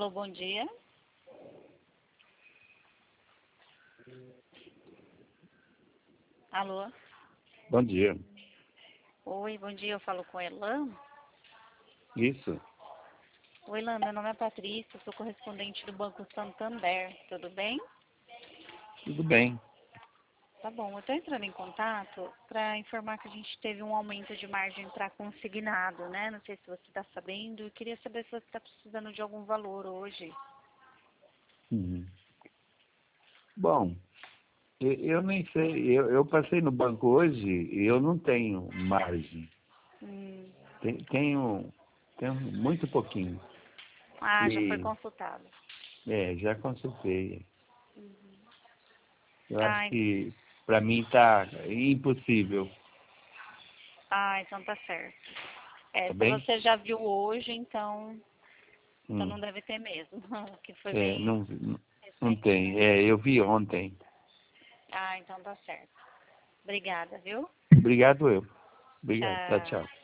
Alô, bom dia. Alô? Bom dia. Oi, bom dia, eu falo com a Elan. Isso, Oi, Elan, meu nome é Patrícia, sou correspondente do Banco Santander, tudo bem? tudo bem. Tá bom, eu estou entrando em contato para informar que a gente teve um aumento de margem para consignado, né? Não sei se você está sabendo, eu queria saber se você está precisando de algum valor hoje. Uhum. Bom, eu nem sei, eu passei no banco hoje e eu não tenho margem. Hum. Tenho muito pouquinho. Ah, já foi E consultado. já consultei. Eu acho Ah, que para mim está impossível, então tá certo. É, tá se bem? você já viu hoje, então Hum. não deve ter mesmo, que foi bem Não recente, tem. né? Eu vi ontem. Ah, então tá certo. Obrigada, viu? Obrigado eu. Obrigado. Tchau, Tchau. tchau.